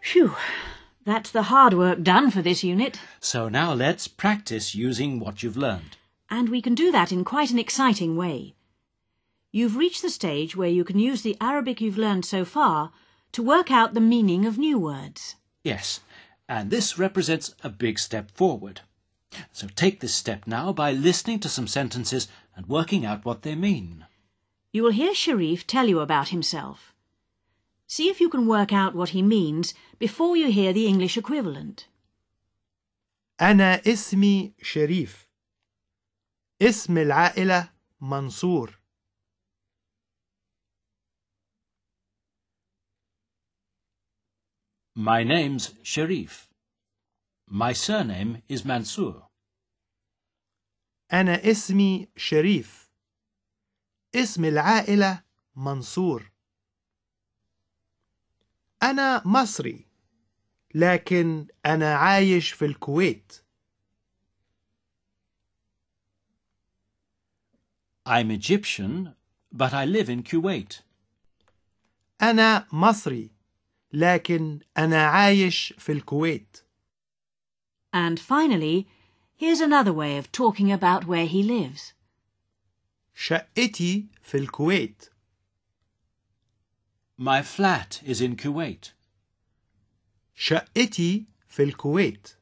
Phew, that's the hard work done for this unit. So now let's practice using what you've learned. And we can do that in quite an exciting way. You've reached the stage where you can use the Arabic you've learned so far to work out the meaning of new words. Yes, and this represents a big step forward. So take this step now by listening to some sentences and working out what they mean. You will hear Sharif tell you about himself. See if you can work out what he means before you hear the English equivalent. أنا اسمي شريف. اسم العائلة منصور. My name's Sharif. My surname is Mansour. أنا اسمي شريف. اسم العائلة منصور. أنا مصري، لكن أنا عايش في الكويت. I'm Egyptian, but I live in Kuwait. أنا مصري، لكن أنا عايش في الكويت. And finally, here's another way of talking about where he lives. شقتي في الكويت. My flat is in Kuwait. شقتي في الكويت.